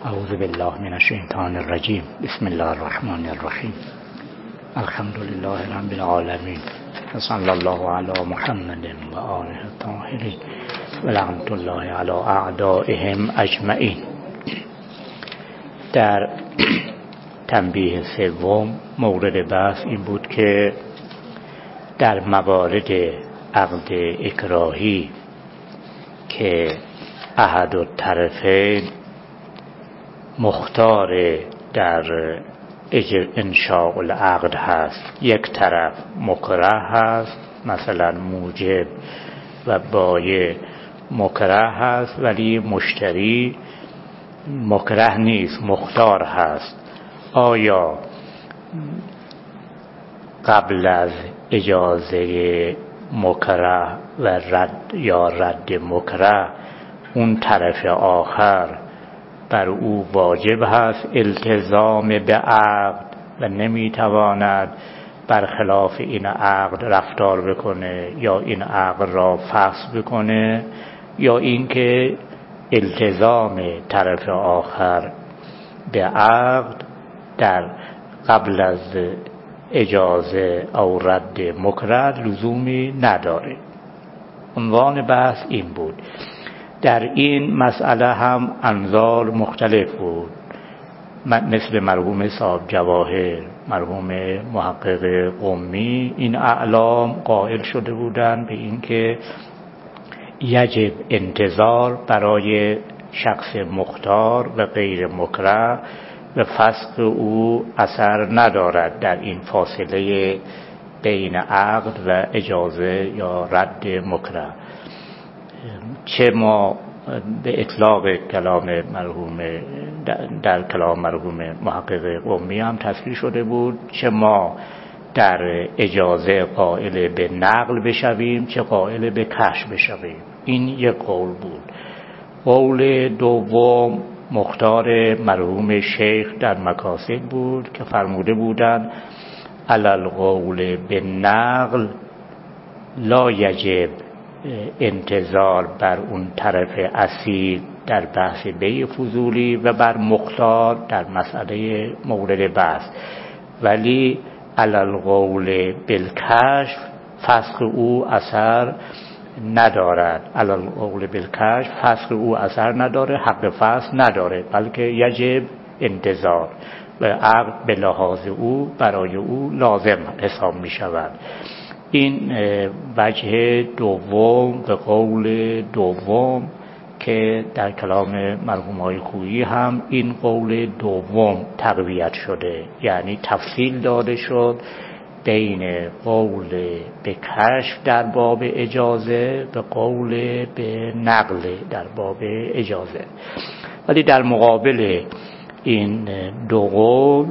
اعوذ بالله من الشیطان الرجیم. بسم الله الرحمن الرحیم. الحمد لله رب العالمین و صلی الله علی محمد و آله الطاهرین و لعنت الله علی اعدائهم اجمعین. در تنبیه سوم مورد بحث این بود که در موارد عقد اکراهی که احد الطرفین مختار در انشاء العقد هست، یک طرف مکره هست، مثلا موجب و بایع مکره هست، ولی مشتری مکره نیست، مختار هست. آیا قبل از اجازه مکره و رد مکره اون طرف آخر بر او واجب هست التزام به عقد و نمیتواند برخلاف این عقد رفتار بکنه یا این عقد را فسخ بکنه، یا اینکه التزام طرف آخر به عقد در قبل از اجازه او رد مکره لزومی نداره. عنوان بحث این بود. در این مسئله هم انظار مختلف بود، مثل مرحوم صاحب جواهر، مرحوم محقق قمی، این اعلام قائل شده بودند به اینکه یجب انتظار برای شخص مختار و غیر مکره و فسخ او اثر ندارد در این فاصله بین عقد و اجازه یا رد مکره. چه ما به اطلاق کلام مرحوم در کلام مرحوم محقق قمی هم تصریح شده بود، چه ما در اجازه قائل به نقل بشویم چه قائل به کشف بشویم. این یک قول بود. قول دوم مختار مرحوم شیخ در مکاسب بود که فرموده بودند علی القول به نقل لا یجب انتظار بر اون طرف اصیل در بحث بیع فضولی و بر مختار در مسئله مورد بحث، ولی علی القول بالکشف فسخ او اثر ندارد. علی القول بالکشف فسخ او اثر نداره، حق فسخ نداره، بلکه یجب انتظار و عقد به لحاظ او برای او لازم حساب می شود. این وجه دوم و قول دوم که در کلام مرحوم های خویی هم این قول دوم تقویت شده، یعنی تفصیل داده شد بین قول به کشف در باب اجازه و قول به نقل در باب اجازه. ولی در مقابل این دو قول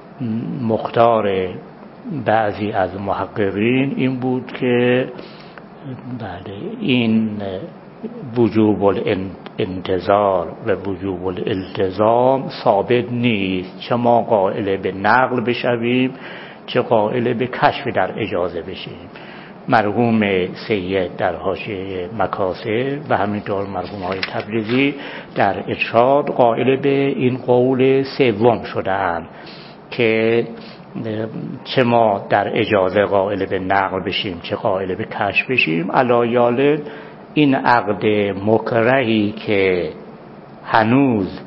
مختار بعضی از محققین این بود که بله این وجوب الانتظار و وجوب الالتزام ثابت نیست، چه ما قائل به نقل بشویم چه قائل به کشف در اجازه بشیم. مرحوم سید در حاشیه مکاسب و همینطور مرحوم های تبریزی در ارشاد قائل به این قول سوم شده‌اند که چه ما در اجازه قائل به نقل بشیم چه قائل به کشف بشیم. علایال این عقد مکرهی که هنوز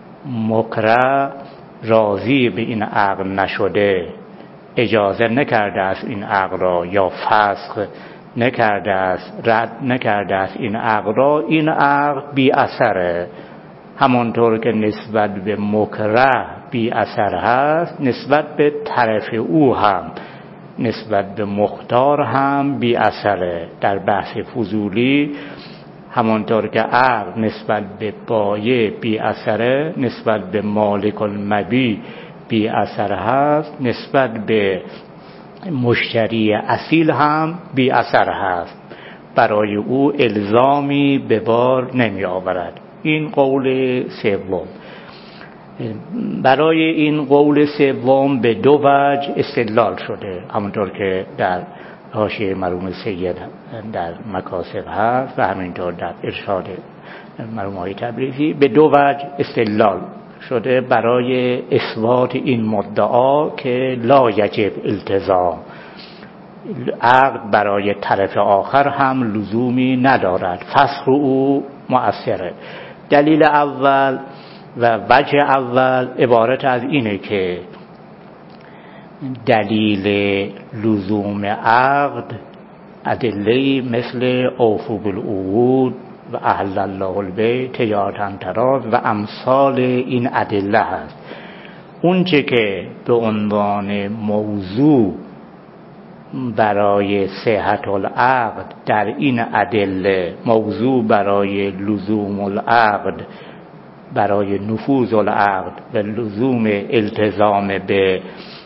مکره راضی به این عقد نشده، اجازه نکرده است این عقد را یا فسخ نکرده است، رد نکرده است این عقد را، این عقد بی اثره. همانطور که نسبت به مکره بی اثر هست، نسبت به طرف او هم نسبت به مختار هم بی اثره. در بحث فضولی همانطور که عقد نسبت به بایع بی اثره، نسبت به مالک المبیع بی اثر هست، نسبت به مشتری اصیل هم بی اثر هست، برای او الزامی به بار نمی آورد. این قول سوم. برای این قول سوم به دو وجه استدلال شده، همونطور که در حاشیه مرحوم سید در مکاسب هست و همینطور در ارشاد مرحوم های تبریزی. به دو وجه استدلال شده برای اثبات این مدعا که لا یجب التزام، عقد برای طرف آخر هم لزومی ندارد، فسخ او مؤثره. دلیل اول و وجه اول عبارت از اینه که دلیل لزوم عقد ادله مثل اوفوا بالعقود و احل الله البیع تجارة تراض و امثال این ادله هست. اون چه که به عنوان موضوع برای صحت العقد در این ادله، موضوع برای لزوم العقد، برای نفوذ العقد و لزوم التزام به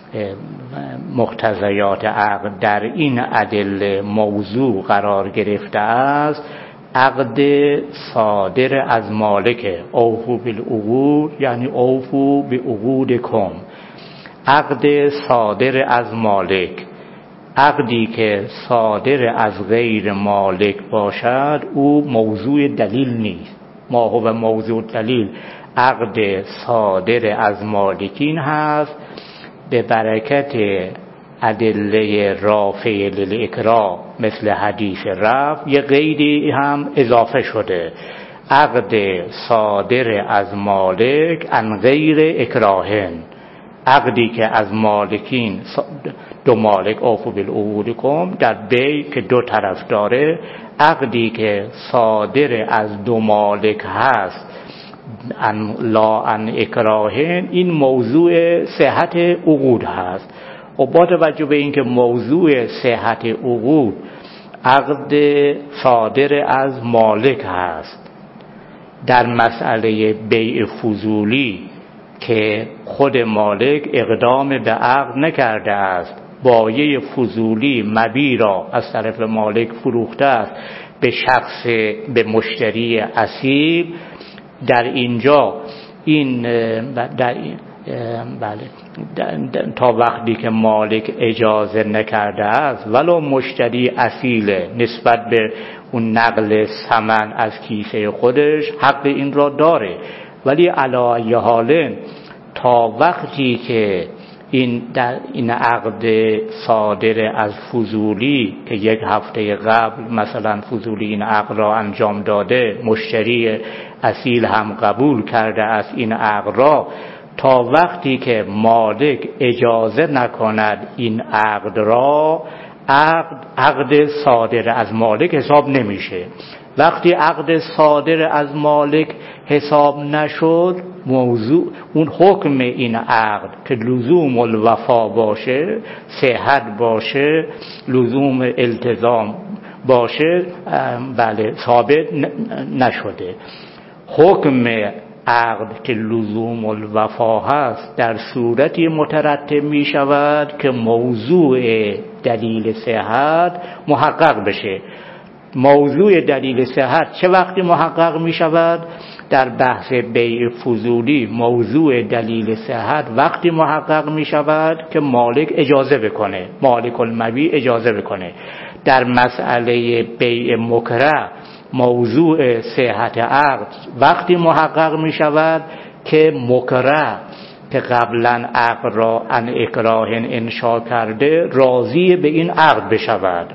مقتضیات عقد در این ادله موضوع قرار گرفته است، عقد صادر از مالک. اوفوا بالعقود یعنی اوفوا بعقودکم، عقد صادر از مالک. عقدی که صادر از غیر مالک باشد او موضوع دلیل نیست. ما هو موضوع دلیل عقد صادر از مالکین هست، به برکت ادله رافع للاکراه مثل حدیث رفع یه قیدی هم اضافه شده، عقد صادر از مالک عن غیر اکراهن، عقدی که از مالکین، دو مالک اوفوا بالعقودکم در بیع که دو طرف داره، عقدی که صادر از دو مالک هست لا عن اکراهن، این موضوع صحت عقود هست. و با توجه به اینکه موضوع صحت عقود عقد صادر از مالک هست، در مسئله بیع فضولی که خود مالک اقدام به عقد نکرده است، بایع فضولی مبیع را از طرف مالک فروخته است به شخص، به مشتری اصیل، در اینجا این تا وقتی که مالک اجازه نکرده است ولو مشتری اصیل نسبت به اون نقل ثمن از کیسه خودش حق این را داره، ولی علی ای حال تا وقتی که این عقد صادر از فضولی که یک هفته قبل مثلا فضولی این عقد را انجام داده، مشتری اصیل هم قبول کرده است این عقد را، تا وقتی که مالک اجازه نکند این عقد را، عقد صادر از مالک حساب نمیشه. وقتی عقد صادر از مالک حساب نشد، موضوع اون حکم این عقد که لزوم الوفا باشه، صحت باشه، لزوم التزام باشه، بله ثابت نشده. حکم عقد که لزوم الوفا هست در صورتی مترتب می شود که موضوع دلیل صحت محقق بشه. موضوع دلیل صحت چه وقتی محقق می شود؟ در بحث بیع فضولی موضوع دلیل صحت وقتی محقق می شود که مالک اجازه بکنه، مالک المبیع اجازه بکنه. در مسئله بیع مکره موضوع صحت عقد وقتی محقق می شود که مکره که قبلا عقد را عن اکراه انشا کرده راضی به این عقد بشود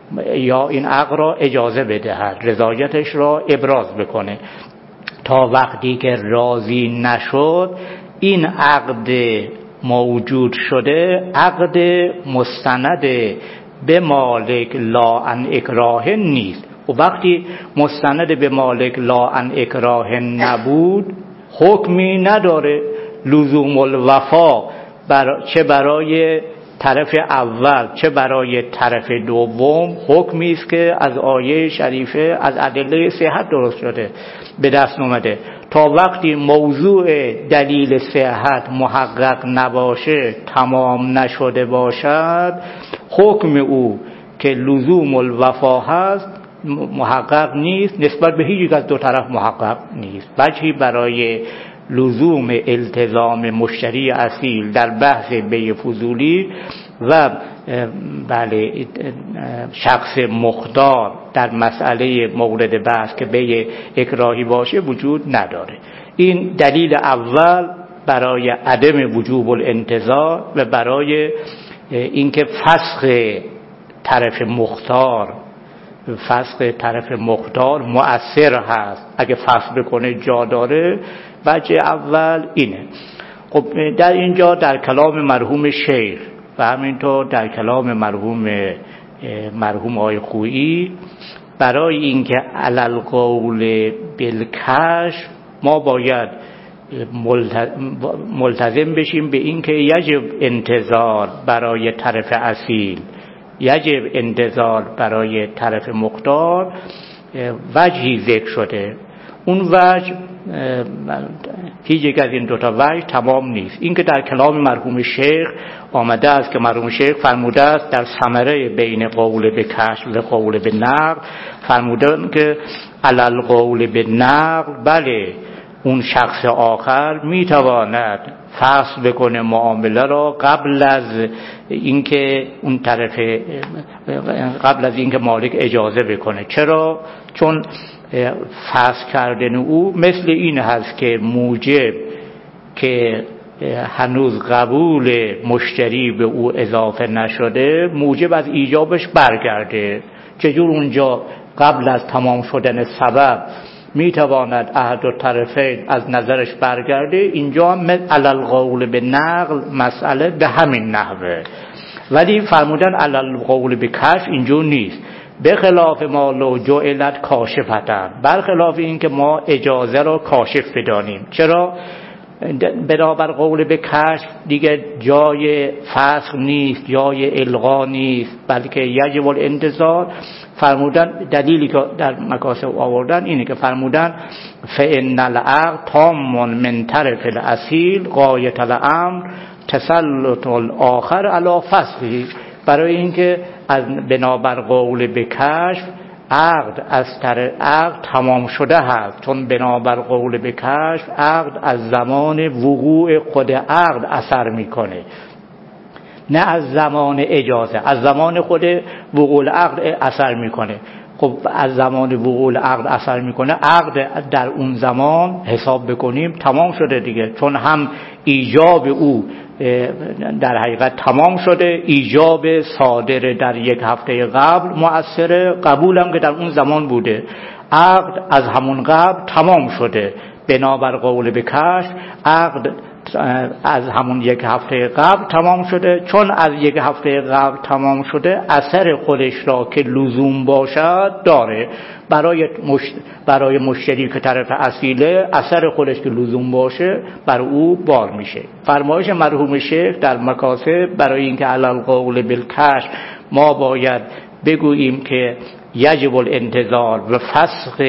یا این عقد را اجازه بدهد، رضایتش را ابراز بکنه. تا وقتی که راضی نشد، این عقد موجود شده عقد مستند به مالک لا عن اکراه نیست. و وقتی مستند به مالک لا عن اکراه نبود، حکمی نداره. لزوم الوفا چه برای طرف اول چه برای طرف دوم حکمی است که از آیه شریفه از ادله صحت درست شده به دست اومده. تا وقتی موضوع دلیل صحت محقق نباشه، تمام نشده باشد، حکم او که لزوم الوفا هست محقق نیست، نسبت به هیچ یک از دو طرف محقق نیست. وجهی برای لزوم التزام مشتری اصیل در بحث بیع فضولی و بله شخص مختار در مسئله مورد بحث که بیع اکراهی باشه وجود نداره. این دلیل اول برای عدم وجوب الانتظار و برای اینکه فسخ طرف مختار مؤثر هست. اگه فسخ بکنه جا داره. وجه اول اینه. خب در اینجا در کلام مرحوم شیخ و همینطور در کلام مرحوم آقای خویی برای اینکه علل قول بالکشف ما باید ملتزم بشیم به اینکه یجب انتظار برای طرف اصیل، یجب انتظار برای طرف مختار. وجهی ذکر شده، اون وجه هیچ یک از این دوتا وجه تمام نیست. این که در کلام مرحوم شیخ آمده است که مرحوم شیخ فرموده است در ثمره بین قول به کشف و قول به نقل فرموده که علل قول به نقل بله اون شخص آخر میتواند فسخ بکنه معامله را قبل از اینکه اون طرف قبل از اینکه مالک اجازه بکنه. چرا؟ چون فسخ کردن او مثل این هست که موجب که هنوز قبول مشتری به او اضافه نشده موجب از ایجابش برگرده. چجور اونجا قبل از تمام شدن سبب میتواند احد الطرفین از نظرش برگرده، اینجا علل قول به نقل مسئله به همین نحوه. ولی فرمودن علل قول به کشف اینجور نیست. به خلاف ما لو جعلت کاشفتن، برخلاف این که ما اجازه را کاشف بدانیم. چرا؟ بنابر قول به کشف دیگه جای فسخ نیست، جای الغا نیست، بلکه یجب الانتظار. فرمودن دلیلی که در مکاسب آوردن اینه که فرمودن فإن العقد تام من طرف الاصیل غایة الامر تسلط الاخر علی فسخه. برای اینکه از بنابر قول به کشف عقد تمام شده هست، چون بنابر قول به کشف عقد از زمان وقوع خود عقد اثر میکنه، نه از زمان اجازه. از زمان خود وقوع عقد اثر میکنه. خب از زمان وقوع عقد اثر میکنه، عقد در اون زمان حساب بکنیم تمام شده دیگه، چون هم ایجاب او در حقیقت تمام شده، ایجاب صادر در یک هفته قبل مؤثره، قبولم که در اون زمان بوده، عقد از همون قبل تمام شده. بنابر قول به کشف عقد از همون یک هفته قبل تمام شده. چون از یک هفته قبل تمام شده اثر خودش را که لزوم باشد داره. برای مشتری که طرف اصیله اثر خودش که لزوم باشه بر او بار میشه. فرمایش مرحوم شیخ در مکاسب برای اینکه علل قول بالکشف ما باید بگوییم که یجب الانتظار و فسخ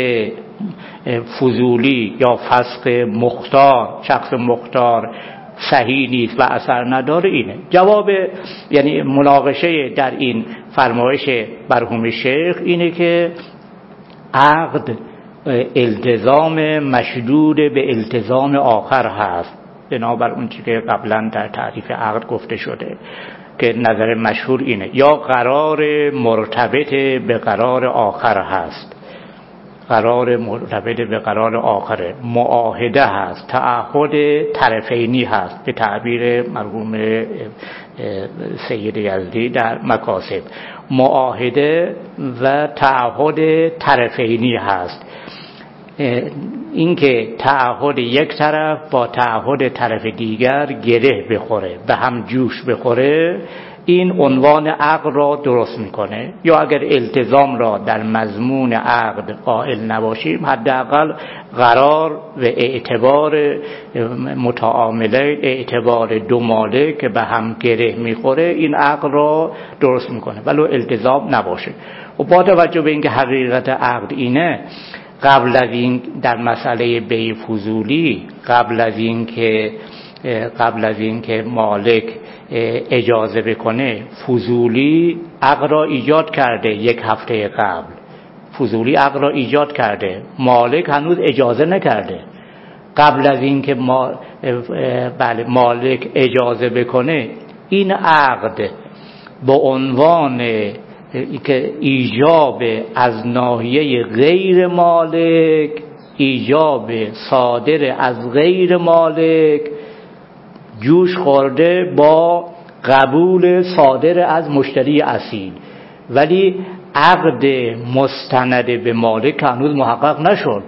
فضولی یا فسخ مختار، شخص مختار صحیح نیست و اثر نداره. اینه جواب، یعنی مناقشه در این فرمایش مرحوم شیخ اینه که عقد التزام مشدود به التزام آخر هست، بنابر اون چیزی که قبلا در تعریف عقد گفته شده که نظر مشهور اینه، یا قرار مرتبط به قرار آخر هست، قرار مرتبط به قرار آخره، معاهده هست، تعهد طرفینی هست به تعبیر مرحوم سید یزدی در مکاسب. معاهده و تعهد طرفینی هست. اینکه تعهد یک طرف با تعهد طرف دیگر گره بخوره، به هم جوش بخوره، این عنوان عقد را درست میکنه. یا اگر التزام را در مضمون عقد قائل نباشیم، حداقل قرار و اعتبار متعامله، اعتبار دو مالک که به هم گره میخوره، این عقد را درست میکنه ولو التزام نباشه. و با توجه به اینکه حقیقت عقد اینه، قبل از این در مسئله بیع فضولی، قبل از این که مالک اجازه بکنه، فضولی عقد را ایجاد کرده. یک هفته قبل فضولی عقد را ایجاد کرده، مالک هنوز اجازه نکرده. قبل از این که مالک اجازه بکنه، این عقد با عنوان که ایجاب از ناحیه غیر مالک، ایجاب صادر از غیر مالک جوش خورده با قبول صادر از مشتری اصیل، ولی عقد مستند به مالک هنوز محقق نشد.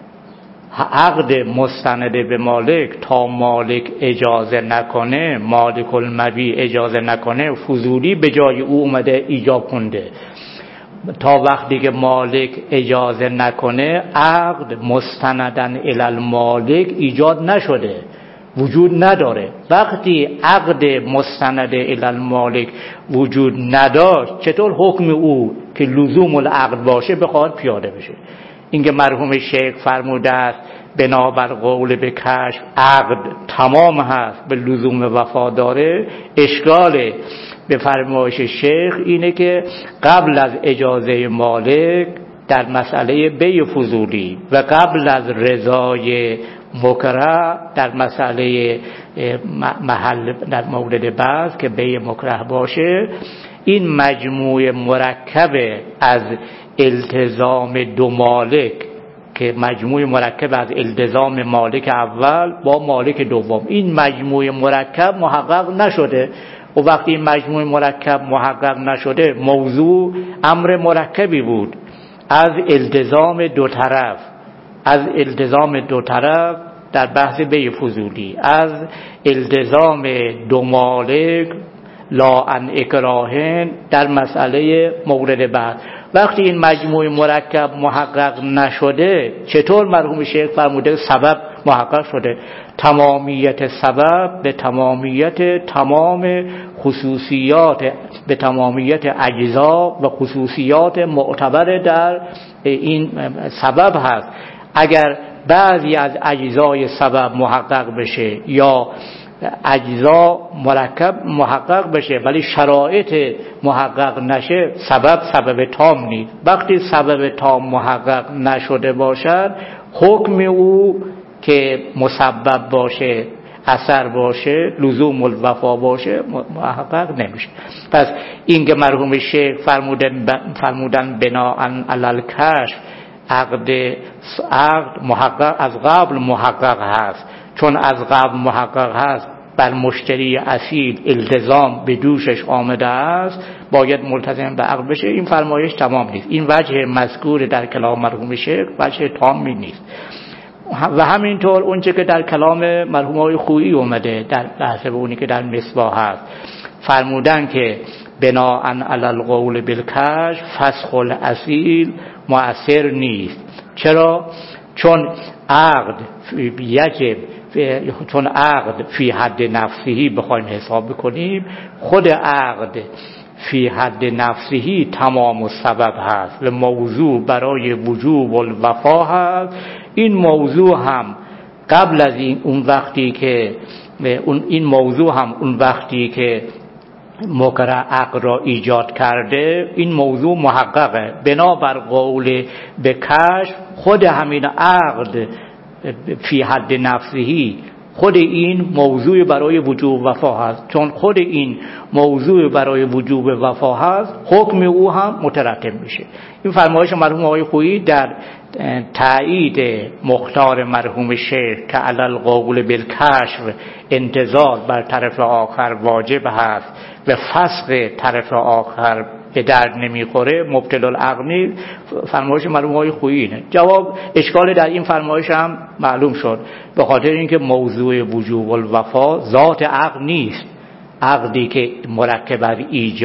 عقد مستند به مالک تا مالک اجازه نکنه، مالک المبیع اجازه نکنه، فضولی به جای او اومده ایجاب کنده. تا وقتی که مالک اجازه نکنه عقد مستندن الی المالک ایجاد نشده، وجود نداره. وقتی عقد مستند الی المالک وجود نداشت چطور حکم او که لزوم العقد باشه بخواد پیاده بشه؟ اینکه مرحوم شیخ فرموده است بنابر قول به کشف عقد تمام هست به لزوم وفا داره، اشکال به فرمایش شیخ اینه که قبل از اجازه مالک در مسئله بیع فضولی و قبل از رضای مکره در مسئله محل در مورد بعض که بیع مکره باشه، این مجموعه مرکب از التزام دو مالک که مجموعه مرکب از التزام مالک اول با مالک دوم، این مجموعه مرکب محقق نشده. و وقتی این مجموعه مرکب محقق نشده، موضوع امر مرکبی بود از التزام دو طرف، از التزام دو طرف در بحث بیع فضولی، از التزام دو مالک لا ان اکراهن در مسئله مورد بعد. وقتی این مجموعه مرکب محقق نشده، چطور مرحوم شیخ فرموده سبب محقق شده؟ تمامیت سبب به تمامیت تمام خصوصیات، به تمامیت اجزا و خصوصیات معتبر در این سبب هست. اگر بعضی از اجزای سبب محقق بشه یا اجزا مرکب محقق بشه ولی شرایط محقق نشه، سبب تام نیست. وقتی سبب تام محقق نشده باشد، حکم او که مسبب باشه، اثر باشه، لزوم الوفا باشه محقق نمیشه. پس این که مرحوم شیخ فرمودن بناءً علی الکشف عقد محقق از قبل محقق هست، چون از قبل محقق هست بر مشتری اصیل التزام به دوشش آمده است، باید ملتزم به عقد بشه. این فرمایش تمام نیست. این وجه مذکور در کلام مرحوم شیخ وجه تامی نیست. و همینطور اونچه که در کلام مرحوم آقای خویی اومده در بحث اونی که در مصباح هست، فرمودن که بناءً علی القول بالکشف فسخ الاصیل مؤثر نیست. چرا؟ چون عقد فی حد نفسهی بخوایم حساب بکنیم، خود عقد فی حد نفسهی تمام و سبب هست و موضوع برای وجوب الوفا هست. این موضوع هم قبل از اون وقتی که مکره عقد را ایجاد کرده، این موضوع محققه. بنابر قول به کشف خود همین عقد فی حد نفسهی، خود این موضوع برای وجوب وفا هست. چون خود این موضوع برای وجوب وفا هست، حکم او هم مترتب میشه. این فرمایش مرحوم آقای خویی در تایید مختار مرحوم شیخ که علی القول بالکشف انتظار بر طرف آخر واجب هست و فسخ طرف آخر به درد نمیخوره، مبطل العقل، فرمایش مرحوم آقای خویی نه. جواب اشکال در این فرمایش هم معلوم شد، به خاطر اینکه موضوع وجوب الوفا ذات عقد نیست. عقدی که مرکب از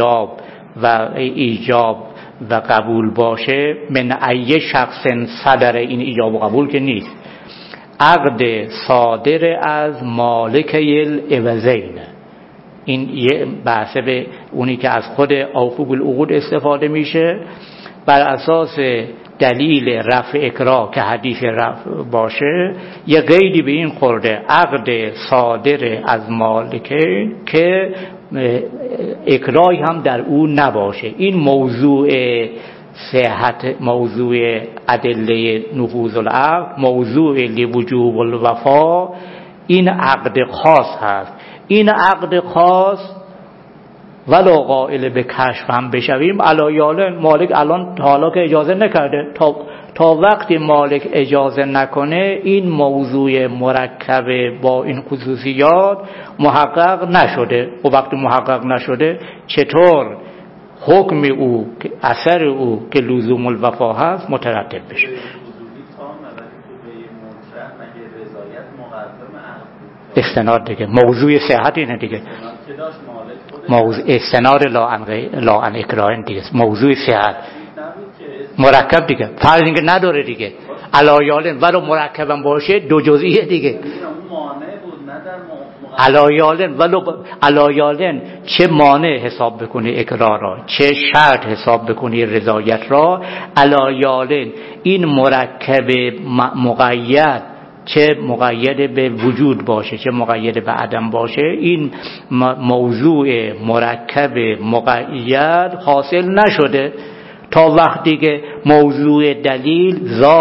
ایجاب و قبول باشه، من ای شخص صدر این ایجاب و قبول که نیست. عقد صادر از مالک العوضین، این یه بحثه به اونی که از خود اوفوا بالعقود استفاده میشه بر اساس دلیل رفع اکراه که حدیث رفع باشه. یه قیدی به این خورده، عقد صادر از مالکین که اکراهی هم در او نباشه. این موضوع صحت، موضوع ادله نفوذ العقد، موضوع لوجوب الوفا، این عقد خاص هست. این عقد خاص ولو قائل به کشف هم بشویم، علایال مالک الان تا حالا که اجازه نکرده، تا تا وقتی مالک اجازه نکنه این موضوع مرکب با این خصوصیات محقق نشده. و وقتی محقق نشده چطور حکم او که اثر او که لزوم الوفا هست مترتب بشه؟ استناد دیگه موضوع صحت اینه دیگه، موضوع استناد لا عن اکراه دیگه، موضوع صحت مرکب دیگه، فرض اینکه نداره دیگه علایالن ولو مرکبم باشه دو جزئیه دیگه. علایالن ولو علایالن چه مانع حساب بکنی اقرار را، چه شرط حساب بکنی رضایت را. علایالن این مرکب مقید، چه مقید به وجود باشه چه مقید به عدم باشه، این موضوع مرکب مقید حاصل نشده تا وقتی که موضوع دلیل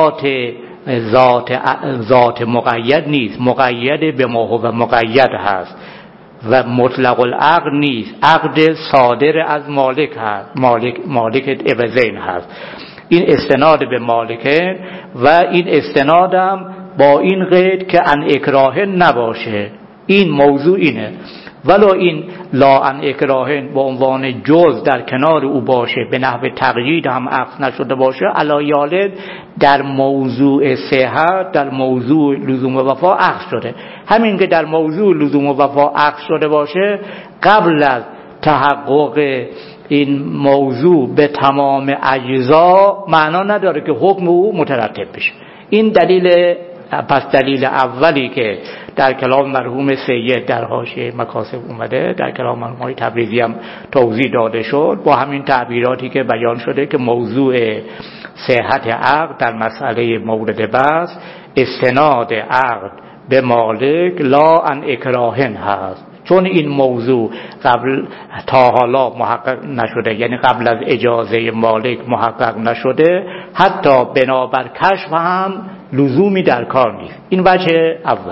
ذات مقید نیست، مقید به ما هو مقید هست و مطلق العقد نیست، عقد صادر از مالک هست، مالک عوضین هست. این استناد به مالکه و این استنادم با این قید که ان اکراه نباشه. این موضوع اینه، ولو این لا ان اکراه با عنوان جز در کنار او باشه به نحو تقیید هم عقد نشده باشه، علایالد در موضوع صحت در موضوع لزوم وفا عقد شده. همین که در موضوع لزوم وفا عقد شده باشه قبل از تحقق این موضوع به تمام اجزا معنا نداره که حکم او مترتب بشه. این دلیل پس دلیل اولی که در کلام مرحوم سید در حاشیه مکاسب اومده، در کلام مرحوم های تبریزی هم توضیح داده شد با همین تعبیراتی که بیان شده که موضوع صحت عقد در مسئله مورد بحث استناد عقد به مالک لا ان اکراهن هست، چون این موضوع قبل تا حالا محقق نشده، یعنی قبل از اجازه مالک محقق نشده، حتی بنابر کشف هم لزومی در کار نیست. این وجه اول.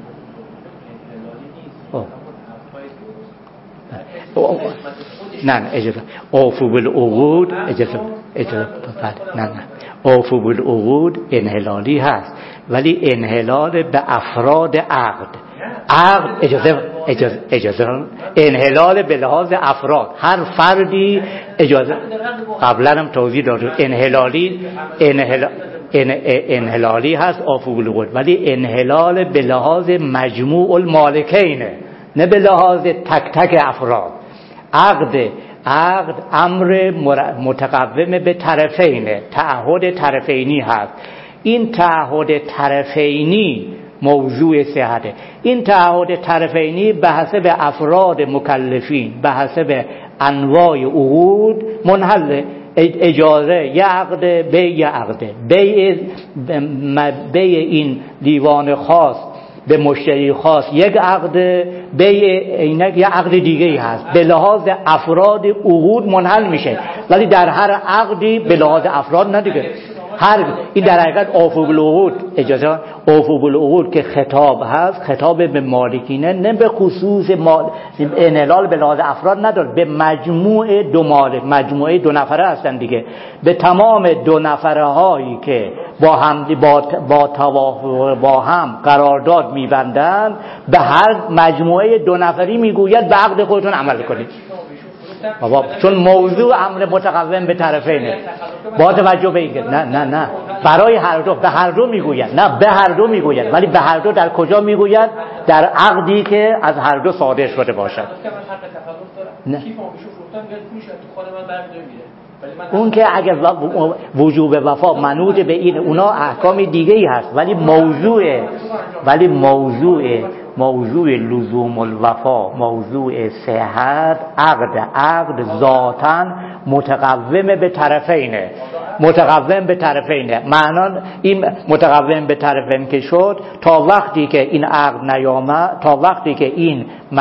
نه اجازه اوفو بالعقود، اجازه نه اوفو بالعقود انحلالی هست، ولی انحلال به افراد عقد اجازه انحلال به لحاظ افراد، هر فردی اجازه قبلا هم توضیح داده انحلالی هست اوفو بالعقود، ولی انحلال به لحاظ مجموع المالکینه، نه به لحاظ تک تک افراد. عقد امر متقوم به طرفینه، تعهد طرفینی هست. این تعهد طرفینی موضوع صحته. این تعهد طرفینی به حسب افراد مکلفین، به حسب انواع عقود منحله. اجازه یه عقد، بیع عقده، بیع این دیوان خاص به مشتری خاص یک عقد، بیع اینک یک عقد دیگه هست، به لحاظ افراد عقود منحل میشه، ولی در هر عقدی به لحاظ افراد نه دیگه. این در حقیقت اوفو بالعقود، اجازه اوفو بالعقود که خطاب هست، خطاب به مالکینه، نه به خصوص انحلال به لحاظ افراد نداره، به مجموع دو مالک، مجموعه دو نفره هستن دیگه، به تمام دو نفره هایی که با هم با هم قرارداد میبندن، به هر مجموعه دو نفری میگوید به عقد خودتون عمل کنید بابا، چون موضوع امر متقوم به طرفینه. با توجه به اینکه نه برای هر دو، به هر دو میگوید، نه به هر دو میگوید، ولی به هر دو در کجا میگوید؟ در عقدی که از هر دو صادر شده باشد. نه اون که اگر وجوب وفا منوط به این اونا احکام دیگه ای هست، ولی موضوع لزوم الوفا، موضوع صحت عقد ذاتاً متقوم به طرفینه، معنی این متقوم به طرفین که شد تا وقتی که این عقد نیامد، تا وقتی که این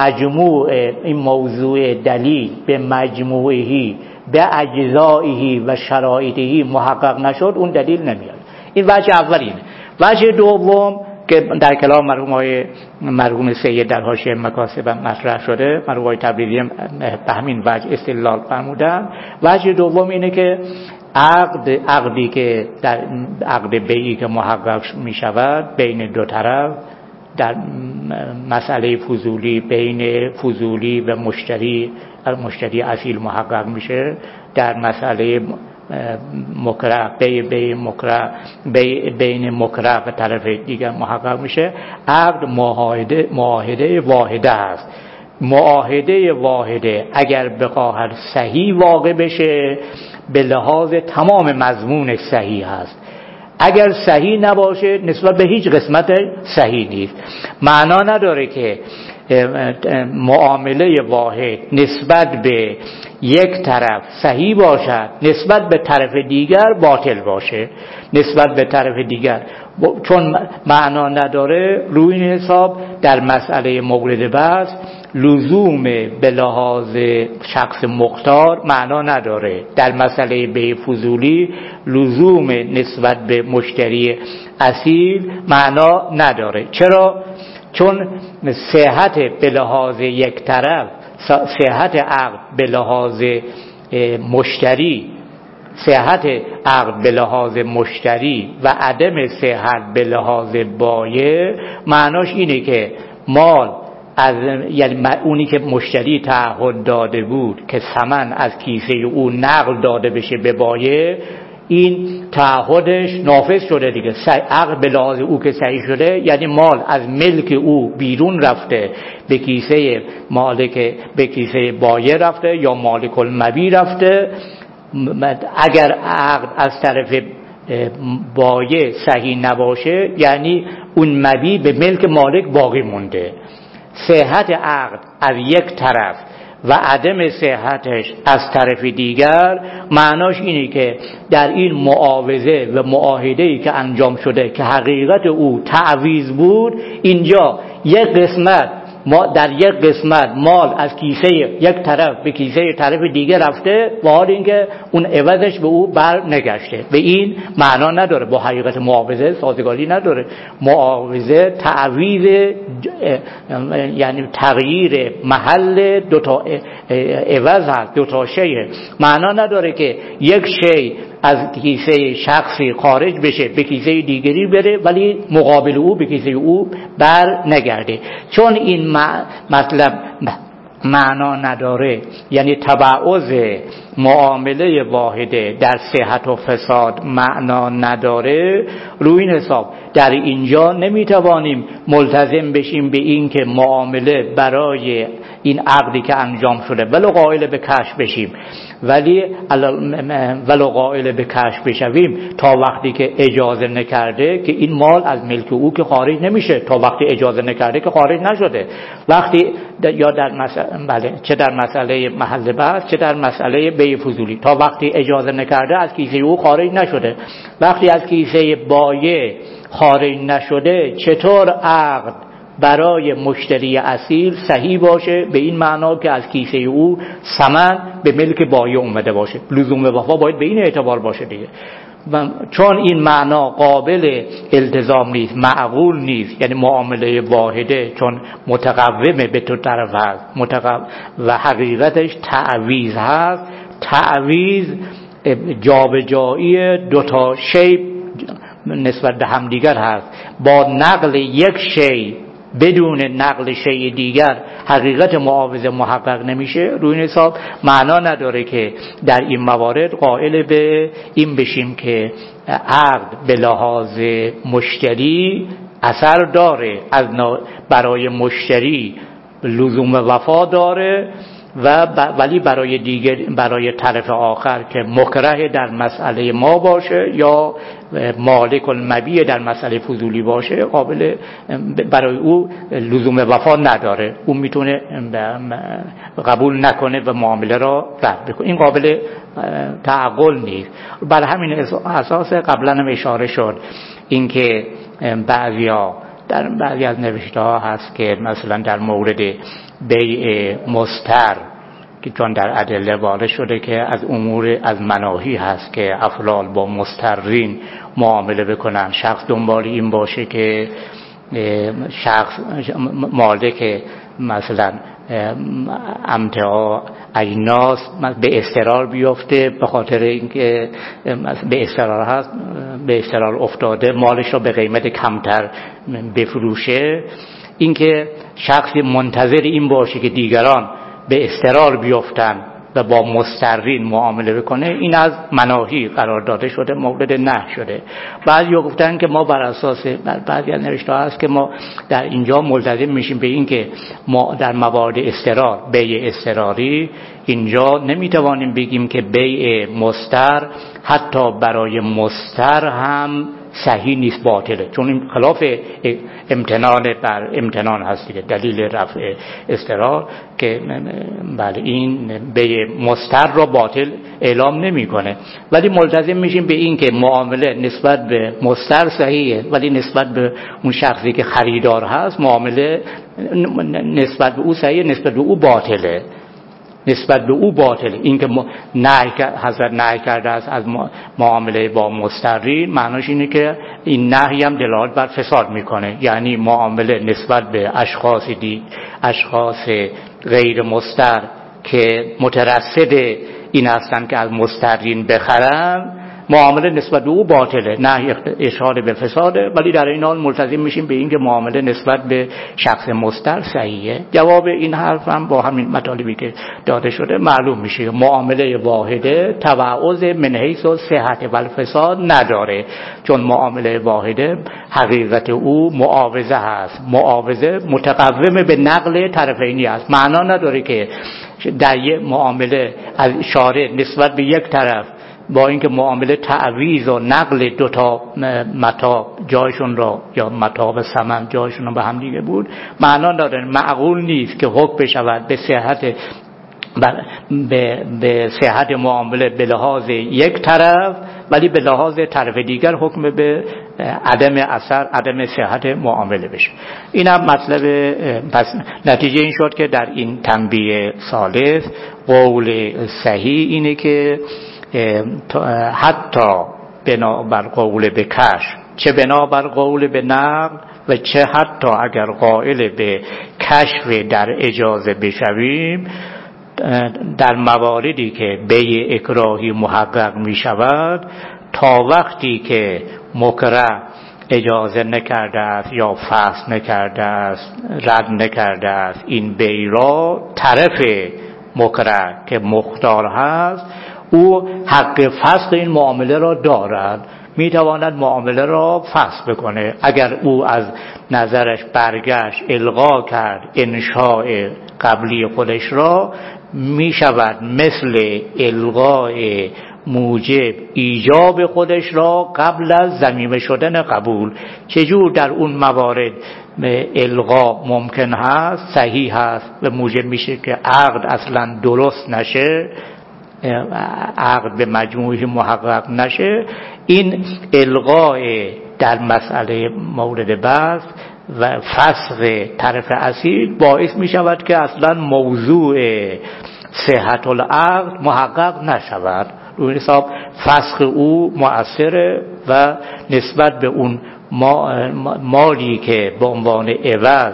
موضوع دلیل به مجموعهی به اجزائهی و شرایطهی محقق نشد، اون دلیل نمیاد. این وجه اولینه. وجه دوم که در کلام مرحوم سید در حاشیه مکاسب مطرح شده، مرحوم تبریزی به همین وجه استدلال فرمودن. وجه دوم اینه که عقدی که در عقد بیعی که محقق می شود بین دو طرف، در مسئله فضولی بین فضولی و مشتری اصیل محقق میشه، در مسئله مکره بین مکره و طرف دیگر محقق میشه. عقد معاهده واحده است. معاهده واحده اگر بخواهد صحیح واقع بشه به لحاظ تمام مضمون صحیح است، اگر صحیح نباشه نسبت به هیچ قسمت صحیح نیست. معنا نداره که معامله واحد نسبت به یک طرف صحیح باشد نسبت به طرف دیگر باطل باشه. نسبت به طرف دیگر چون معنا نداره، روی این حساب در مسئله مورد بحث لزوم به لحاظ شخص مختار معنا نداره. در مسئله بیع فضولی لزوم نسبت به مشتری اصیل معنا نداره. چرا؟ چون صحت به لحاظ یک طرف، صحت عقد به لحاظ مشتری، صحت عقد به لحاظ مشتری و عدم صحت به لحاظ بایع معناش اینه که مال یعنی اونی که مشتری تعهد داده بود که ثمن از کیسه او نقل داده بشه به بایع، این تعهدش نافذ شده دیگه. عقد به لحاظ او که صحیح شده یعنی مال از ملک او بیرون رفته به کیسه مالک، به کیسه بایع رفته یا مالک المبیع رفته. اگر عقد از طرف بایع صحیح نباشه یعنی اون مبیع به ملک مالک باقی مونده. صحت عقد از یک طرف و عدم صحتش از طرف دیگر معناش اینه که در این معاوضه و معاهده‌ای که انجام شده که حقیقت او تعویض بود، اینجا یک قسمت در یک قسمت مال از کیسه یک طرف به کیسه طرف دیگر رفته و حال اینکه اون عوضش به او بر نگشته. به این معنا نداره، با حقیقت معاوضه سازگاری نداره. معاوضه تعویض یعنی تغییر محل دو تا عوض هست، دو تا شیء. معنا نداره که یک شیء از کیسه شخصی خارج بشه به کیسه دیگری بره ولی مقابل او به کیسه او بر نگرده. چون این مطلب معنا نداره، یعنی تبعض معامله واحده در صحت و فساد معنا نداره، روی این حساب در اینجا نمیتوانیم ملتزم بشیم به این که معامله برای این عقدی که انجام شده ولو قائل به کشف بشیم، ولو قائل به کشف بشویم تا وقتی که اجازه نکرده که این مال از ملک او که خارج نمیشه، تا وقتی اجازه نکرده که خارج نشده. وقتی یا در مسئله چه در مسئله محل بحث چه در مسئله بیع فضولی، تا وقتی اجازه نکرده از کیسه او خارج نشده. وقتی از کیسه بایع خارج نشده چطور عقد برای مشتری اصیل صحیح باشه؟ به این معنا که از کیسه او ثمن به ملک بایع اومده باشه. لزوم وفا باید به این اعتبار باشه دیگه. چون این معنا قابل التزام نیست، معقول نیست، یعنی معامله واحده چون متقومه به تو طرف هست و حقیقتش تعویض هست. تعویض جابجایی دو تا شی نسبت به هم دیگر هست. با نقل یک شی بدون نقل شی دیگر حقیقت معاوضه محقق نمیشه. روی این حساب معنا نداره که در این موارد قائل به این بشیم که عقد به لحاظ مشتری اثر داره، برای مشتری لزوم وفا داره ولی برای دیگر، برای طرف آخر که مکره در مسئله ما باشه یا مالک المبیع در مسئله فضولی باشه، قابل برای او لزوم وفا نداره. او میتونه قبول نکنه و معامله را رد بکنه. این قابل تعقل نیست. بر همین اساس قبلا هم اشاره شد اینکه در بعضی از نوشته ها هست که مثلا در مورد بیع مستر که چون در ادله وارد شده که از امور از مناهی هست که افلال با مسترین معامله بکنن، شخص دنبال این باشه که شخص مالک مثلا امتعاء اجناس به استقرار بیفته، به خاطر اینکه به استقرار هست، به استقرار افتاده، مالش رو به قیمت کمتر بفروشه. اینکه شخصی منتظر این باشه که دیگران به استقرار بیفتن و با مضطرین معامله بکنه، این از مناهی قرار داده شده، مورد نهی شده. بعضی گفتن که ما بر اساس بعضی از نوشته‌ها هست که ما در اینجا ملتزم میشیم به این که ما در موارد استقرار، بیع اضطراری، اینجا نمیتوانیم بگیم که بیع مضطر حتی برای مضطر هم صحیح نیست، باطله، چون این خلاف امتنان بر امتنان هست دیگه، دلیل رفع اضطرار که بله این به مضطر را باطل اعلام نمیکنه. ولی ملتزم میشیم به این که معامله نسبت به مضطر صحیحه، ولی نسبت به اون شخصی که خریدار هست معامله نسبت به او صحیحه، نسبت به او باطله، نسبت به او باطله. این که حضرت نهی کرده است از معامله با مضطرین، معناش اینه که این نهی هم دلالت بر فساد میکنه، یعنی معامله نسبت به اشخاص غیر مضطر که مترصد این هستن که از مضطرین بخرن، معامله نسبت به او باطله، نه اشاره به فساده. ولی در این حال ملتزم میشیم به این که معامله نسبت به شخص مضطر صحیحه. جواب این حرف هم با همین مطالبی که داده شده معلوم میشه. معامله واحده تبعض من حیث الصحت و الفساد نداره، چون معامله واحده حقیقت او معاوضه هست، معاوضه متقوم به نقل طرفینی است. معنا نداره که در یک معامله از شارع نسبت به یک طرف با اینکه معامله تعویض و نقل دو تا متاع جایشون را یا متاع و ثمن جایشون را به هم دیگه بود، معنا نداره، معقول نیست که حکم بشود به صحت معامله به لحاظ یک طرف، ولی به لحاظ طرف دیگر حکم به عدم اثر، عدم صحت معامله بشه. این هم مطلب. پس نتیجه این شد که در این تنبیه ثالث قول صحیح اینه که حتی بنابر قول به کشف، چه بنابر قول به نقل، و چه حتی اگر قائل به کشف در اجازه بشویم، در مواردی که بیع اکراهی محقق می شود، تا وقتی که مکره اجازه نکرده است یا فسخ نکرده است، رد نکرده است این بیع را، طرف مکره که مختار هست او حق فسخ این معامله را دارد، میتواند معامله را فسخ بکنه. اگر او از نظرش برگشت، الغا کرد انشاء قبلی خودش را، میشود مثل الغای موجب ایجاب خودش را قبل از ضمیمه شدن قبول. چجور در اون موارد الغا ممکن هست، صحیح هست و موجب میشه که عقد اصلا درست نشه، عقد به مجموعی محقق نشه. این الغای در مسئله مورد بحث و فسخ طرف اصیل باعث می شود که اصلا موضوع صحت العقد محقق نشود. روی حساب فسخ او مؤثره و نسبت به اون مالی که به عنوان عوض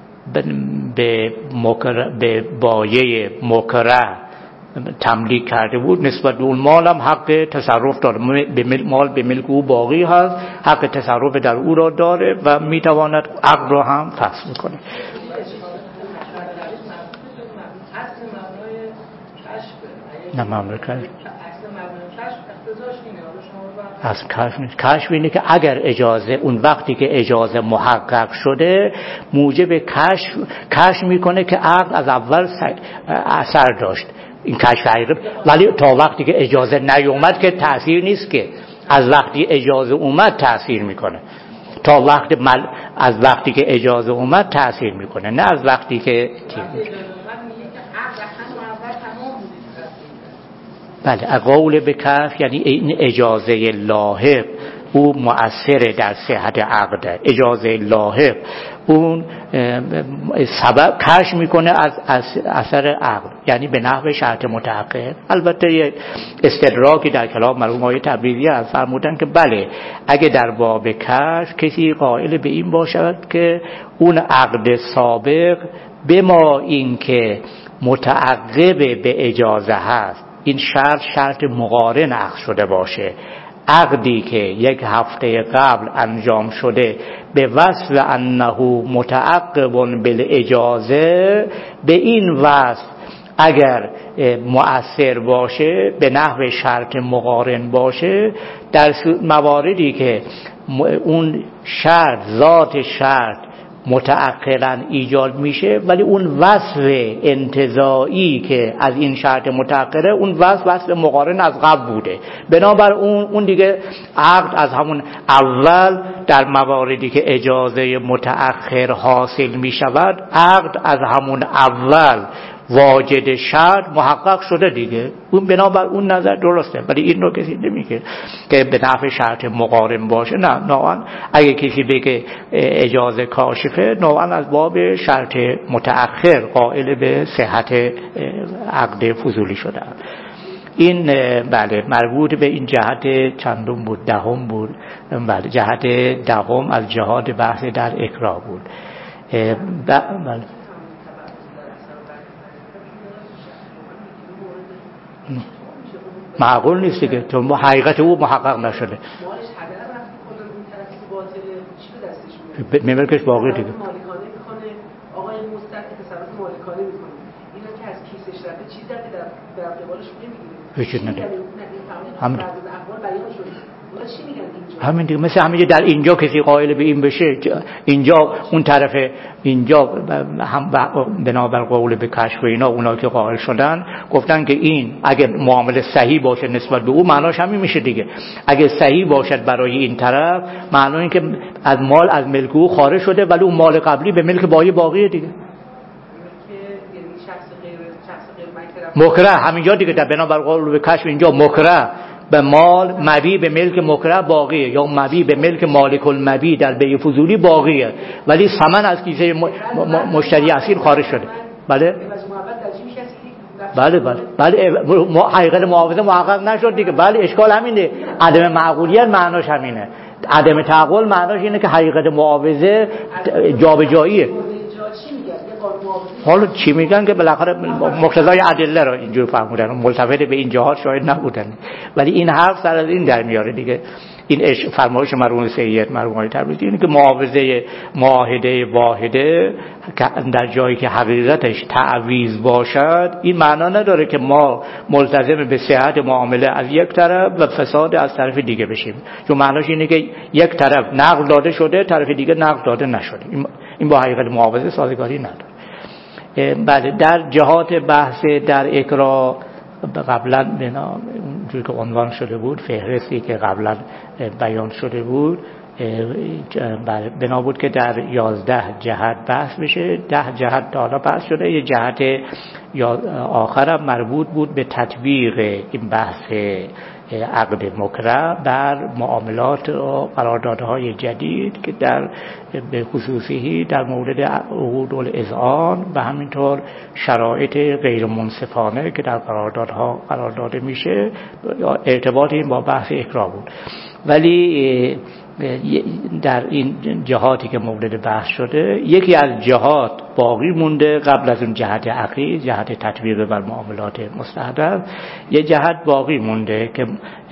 به بایع مکره تملیک کرده بود، نسبت به اون مال هم حق تصرف داره، مال به ملک او باقی هست، حق تصرف در او را داره و میتواند عقد را هم فسخ کنه. نه مملکت از کشف اینه که اگر اجازه، اون وقتی که اجازه محقق شده، موجب کشف میکنه که عقد از اول اثر داشت، این کشف حقیقی. ولی تا وقتی که اجازه نیومد که تأثیر نیست، که از وقتی اجازه اومد تأثیر میکنه. تا وقت از وقتی که اجازه اومد تأثیر میکنه، نه از وقتی که بله. قول به کف یعنی این اجازه لاحق او مؤثر در صحت عقد. اجازه لاحق اون سبب کشف میکنه از اثر عقد، یعنی به نحو شرط متحقق. البته یه استدراکی در کلام مرحوم آقای تبریزی از فرمودن که بله، اگه در باب کشف کسی قائل به این باشد که اون عقد سابق به ما این که متعقب به اجازه هست، این شرط مقارن عقد شده باشه. عقدی که یک هفته قبل انجام شده به وصف انه متعقب بالاجازه، به این وصف اگر مؤثر باشه، به نحو شرط مقارن باشه، در مواردی که اون شرط، ذات شرط متأخراً ایجاد میشه، ولی اون وصف انتزاعی که از این شرط متأخره، اون وصف مقارن از قبل بوده، بنابر اون دیگه عقد از همون اول در مواردی که اجازه متأخر حاصل میشود، عقد از همون اول واجد شرط محقق شده دیگه. اون بنابر اون نظر درسته، ولی این رو کسی نمیگه که به نفع شرط مقارن باشه. نه، نوعا اگه کسی بگه اجازه کاشفه، نوعا از باب شرط متأخر قائل به صحت عقد فضولی شده. این بله مربوط به این جهت چندم بود، دهم بود. بله جهت دهم از جهات بحث در اکراه بود. بله معقول نیست دیگه، چون حقیقت او محقق نشده. میملکش باقی دیگه. آقای مستحق تصرف مالکانه میکنه، اینا که از کیسش رفته چیزی در قبالش نمیگیره. هیچ نداره. همین اقوال بیان شده. اونا چی میگن اینجا؟ همین دیگه، مثل همینجا در اینجا کسی قائل به این بشه، اینجا اون طرف اینجا هم بنابر قول به کشف و اینا، اونا که قائل شدن گفتن که این اگه معامله صحیح باشه نسبت به او، معناش همین میشه دیگه. اگه صحیح باشد برای این طرف، معنی این که از مال از ملک او خارج شده، ولی اون مال قبلی به ملک باقیه دیگه. مکره همینجا دیگه، در بنابر قول به کشف اینجا مکره به مال مبی به ملک مکره باقیه، یا مبی به ملک مالک المبی در بیع فضولی باقیه، ولی ثمن از کیسه مشتری اصیل خارج شده. بله حقیقت معاوضه محقق نشد دیگه. بله اشکال همینه، عدم معقولیت معناش همینه، عدم تعقل معناش اینه که حقیقت معاوضه جابجاییه. حالا چی میگن که بالاخره مقتضای ادله را اینجور فهمیدن، ملتفت به این جهات شاید نبودن، ولی این حرف سر از این در میاره دیگه. این فرمایش مرحوم سید مرحوم تبریزی اینه که معاهده واحده در جایی که حقیقتش تعویض باشد، این معنا نداره که ما ملتزم به صحت معامله از یک طرف و فساد از طرف دیگه بشیم، چون معناش اینه که یک طرف نقل داده شده، طرف دیگه نقل داده نشده. این با حقیقت معاوضه سازگاری نداره. بله در جهات بحث در اکراه قبلا اونجوری که عنوان شده بود، فهرستی که قبلا بیان شده بود، بنا بود که در 11 جهت بحث بشه. 10 جهت تا حالا بحث شده، یه جهت آخرم مربوط بود به تطبیق این بحث عقد مکره بر معاملات و قراردادهای جدید که در به خصوصی در مورد عقود الاذعان و همینطور شرایط غیر منصفانه که در قراردادها قرار داده میشه، ارتباط این با بحث اکراه بود. ولی در این جهاتی که مورد بحث شده، یکی از جهات باقی مونده قبل از اون جهت اخیر، جهت تطبیق بر معاملات مستحدث، یه جهت باقی مونده که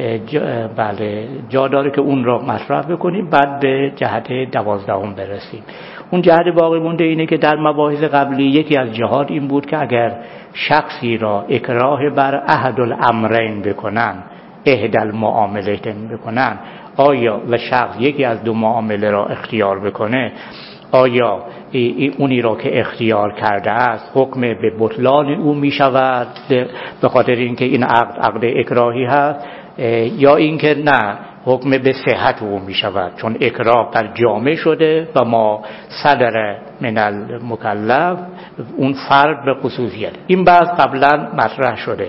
بله جا داره که اون رو مطرح بکنیم، بعد به جهت 12 برسیم. اون جهت باقی مونده اینه که در مباحث قبلی یکی از جهات این بود که اگر شخصی را اکراه بر احد الامرین بکنن، احد المعاملتین بکنن، آیا و شخص یکی از دو معامله را اختیار بکنه، آیا اونی را که اختیار کرده است حکم به بطلان او می شود به خاطر اینکه این عقد اکراهی هست، یا اینکه نه حکم به صحت او می شود چون اکراه در جامع شده و ما صدر من المکلف اون فرد به خصوصیت. این بحث قبلا مطرح شده.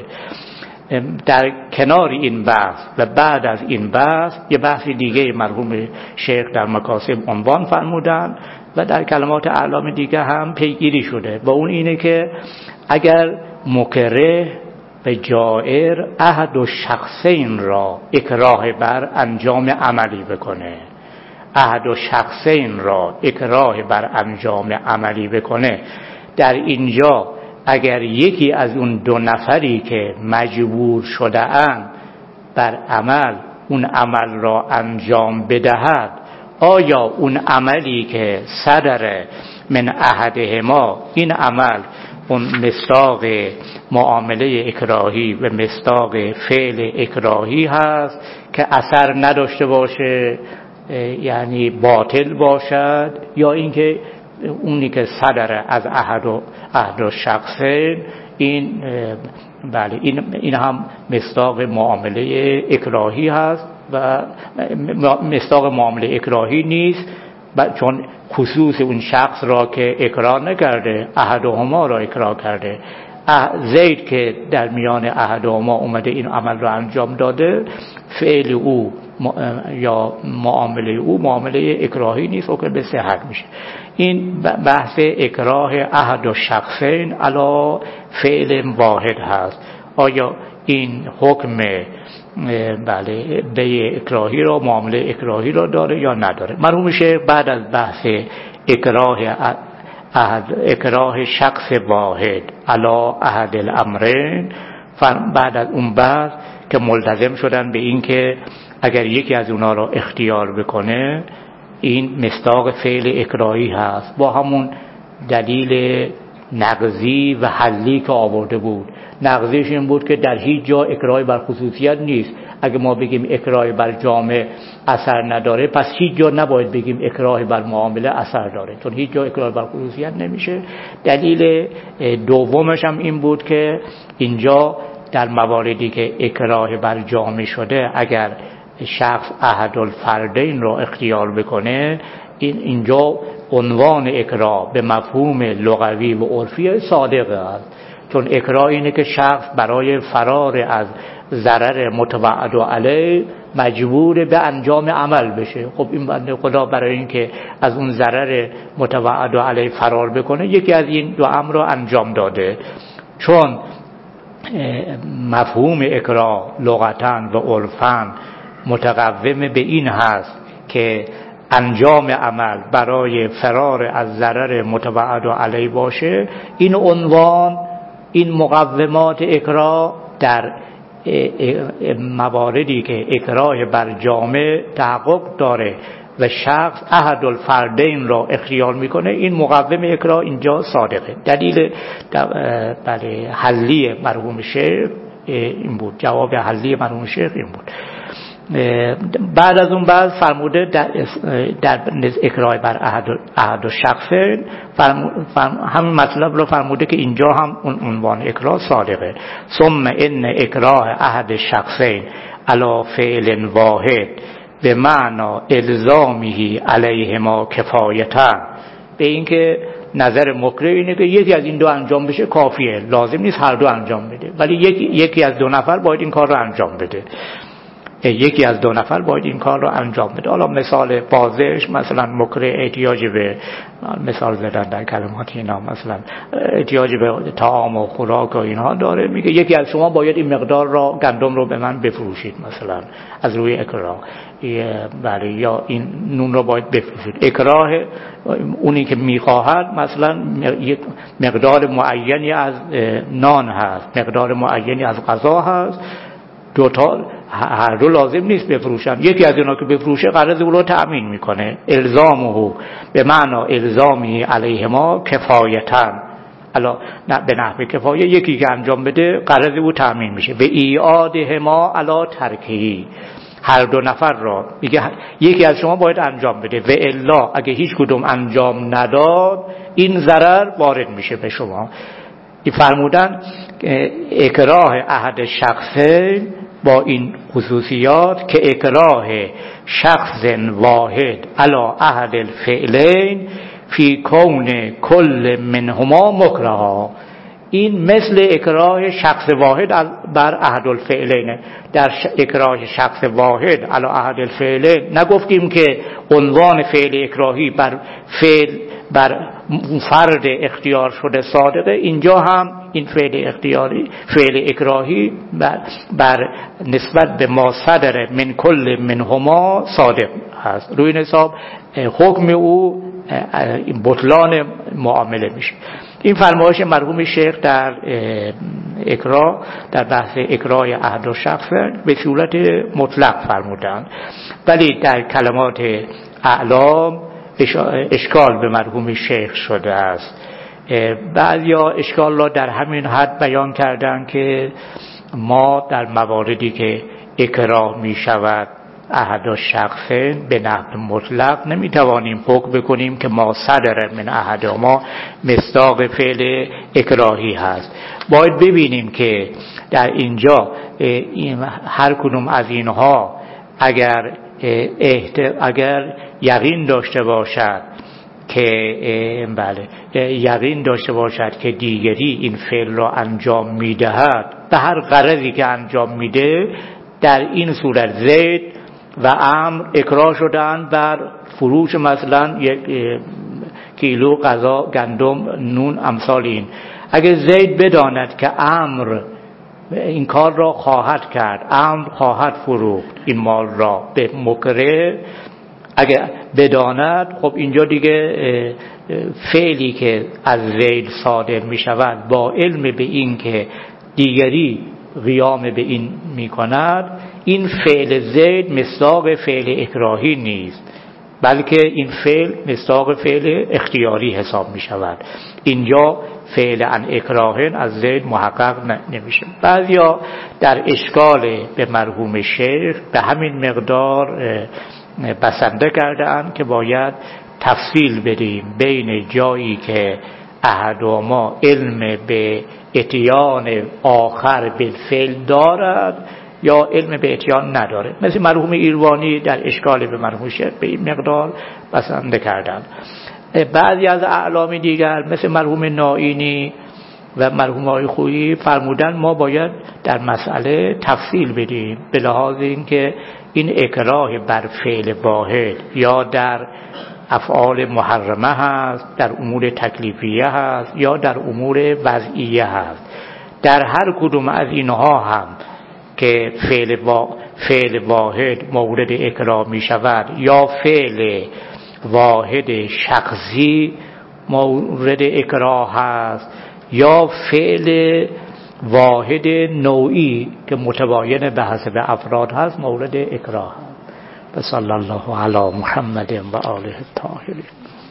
در کنار این بحث و بعد از این بحث یه بحث دیگه مرحوم شیخ در مکاسب عنوان فرمودن و در کلمات اعلام دیگه هم پیگیری شده، و اون اینه که اگر مکره و جائر احد و شخصین را اکراه بر انجام عملی بکنه، احد و شخصین را اکراه بر انجام عملی بکنه، در اینجا اگر یکی از اون دو نفری که مجبور شده اند بر عمل اون عمل را انجام بدهد، آیا اون عملی که صدر من احدهما، این عمل اون مصداق معامله اکراهی و مصداق فعل اکراهی هست که اثر نداشته باشه، یعنی باطل باشد، یا اینکه اونی که صدر از احد و شخصه، این بله این هم مصداق معامله اکراهی هست و مصداق معامله اکراهی نیست، چون خصوص اون شخص را که اکراه نکرده، احدهما را اکراه کرده. زید که در میان احدهما اومده این عمل را انجام داده، فعل او یا معامله او معامله اکراهی نیست و که به صحت میشه. این بحث اکراه احد و شخصین علی فعل واحد هست. آیا این حکم بله به اکراهی را، معامله اکراهی را داره یا نداره؟ مرحوم شیخ بعد از بحث اکراه شخص واحد علی احد الامرین، بعد از اون بحث که ملتزم شدن به این که اگر یکی از اونا را اختیار بکنه، این مصداق فعل اکراهی هست، با همون دلیل نقضی و حلی که آورده بود. نقضیش این بود که در هیچ جا اکراه بر خصوصیت نیست. اگه ما بگیم اکراه بر جامع اثر نداره، پس هیچ جا نباید بگیم اکراه بر معامله اثر داره، چون هیچ جا اکراه بر خصوصیت نمیشه. دلیل دومش هم این بود که اینجا در مواردی که اکراه بر جامع شده، اگر شخص احد الفردین رو اختیار بکنه، اینجا عنوان اکراه به مفهوم لغوی و عرفی صادقه است. چون اکراه اینه که شخص برای فرار از ضرر متوعد علیه مجبور به انجام عمل بشه. خب این بنده خدا برای اینکه از اون ضرر متوعد علیه فرار بکنه، یکی از این دو امر رو انجام داده. چون مفهوم اکراه لغتاً و عرفاً متقوم به این هست که انجام عمل برای فرار از ضرر متوعد علیه باشه، این عنوان، این مقومات اکراه در مواردی که اکراه بر جامع تحقق داره و شخص احد الفردین را اختیار میکنه، این مقوم اکراه اینجا صادقه. دلیل بله حلی مرحوم شیخ این بود، جواب حلی مرحوم شیخ این بود. بعد از اون بعد فرموده در اکراه بر احد و شخص همین مطلب رو فرموده که اینجا هم اون عنوان اکراه صادقه. ثم ان اکراه احد شخصین علی فعل واحد به معنی الزامه علیهما کفایتا، به این که نظر مکره اینه که یکی از این دو انجام بشه کافیه، لازم نیست هر دو انجام بده، ولی یکی از دو نفر باید این کار رو انجام بده. یکی از دو نفر باید این کار رو انجام بده. حالا مثال واضحش مثلا مکره احتیاج به، مثال زدن در کلمات اینا، مثلا احتیاج به طعام و خوراک و اینها داره، میگه یکی از شما باید این مقدار را گندم رو به من بفروشید، مثلا از روی اکراه، بله، یا این نون رو باید بفروشید. اکراه اونی که میخواهد مثلا یک مقدار معینی از نان هست، مقدار معینی از غذا هست، دوتا هر دو لازم نیست بفروشن، یکی از اینا که بفروشه قرض او رو تأمین میکنه. الزامه به معنی الزامی علیهما کفایتاً، الا به نحو کفایه، یکی که انجام بده قرض او تأمین میشه. و ایعادهما علی ترکهی، هر دو نفر را میگه یکی از شما باید انجام بده، و الا اگه هیچ کدوم انجام نداد این ضرر وارد میشه به شما. این فرمودن اکراه احد شخصین با این خصوصیات که اکراه شخص واحد علی احد الفعلین فی کون کل منهما مکرها، این مثل اکراه شخص واحد بر احد الفعلین. در اکراه شخص واحد علی احد الفعلین نگفتیم که عنوان فعل اکراهی بر فعل بر فرد اختیار شده صادقه، اینجا هم این فعل اکراهی بر نسبت به ما صدر من کل منهما صادق هست. روی حساب حکم او بطلان معامله میشه. این فرمایش مرحوم شیخ در اکراه، در بحث اکراه عهد و شخص به صورت مطلق فرمودند، ولی در کلمات اعلام اشکال به مرحوم شیخ شده است. بعضیا اشکال را در همین حد بیان کردند که ما در مواردی که اکراه می شود عهد و شخصین به نحو مطلق نمیتوانیم حکم بکنیم که ما صدر من عهد ما مصداق فعل اکراهی هست. باید ببینیم که در اینجا هر کدوم از اینها اگر یقین داشته باشد که یقین داشته باشد که دیگری این فعل را انجام میدهد به هر غرضی که انجام میده، در این صورت زید و عمرو اکراه شدن بر فروش مثلا 1 کیلو غذا، گندم، نون، امثال این. اگه زید بداند که عمرو این کار را خواهد کرد، عمرو خواهد فروخت این مال را به مکره، اگه بداند، خب اینجا دیگه فعلی که از زید صادر می شود با علم به این که دیگری قیام به این می کند، این فعل زید مصداق فعل اکراهی نیست، بلکه این فعل مصداق فعل اختیاری حساب می شود. اینجا فعل ان اکراهن از زید محقق نمیشه. بعضیا در اشکال به مرحوم شیخ به همین مقدار بسنده کردند که باید تفصیل بدیم بین جایی که احد و ما علم به اتیان آخر بالفعل دارد یا علم به اتیان نداره. مثل مرحوم ایروانی در اشکال به مرحوم شیخ به این مقدار بسنده کردند. بعضی از اعلام دیگر مثل مرحوم نائینی و مرحوم آقای خویی فرمودن ما باید در مسئله تفصیل بدیم به لحاظ اینکه این اکراه بر فعل واحد یا در افعال محرمه هست، در امور تکلیفیه هست یا در امور وضعیه هست. در هر کدوم از اینها هم که فعل واحد مورد اکراه می شود یا فعل واحد شخصی مورد اکراه هست یا فعل واحد نوعی که متباین به حسب افراد هست مورد اکراه هست. صلی الله علی محمد و آله الطاهرین.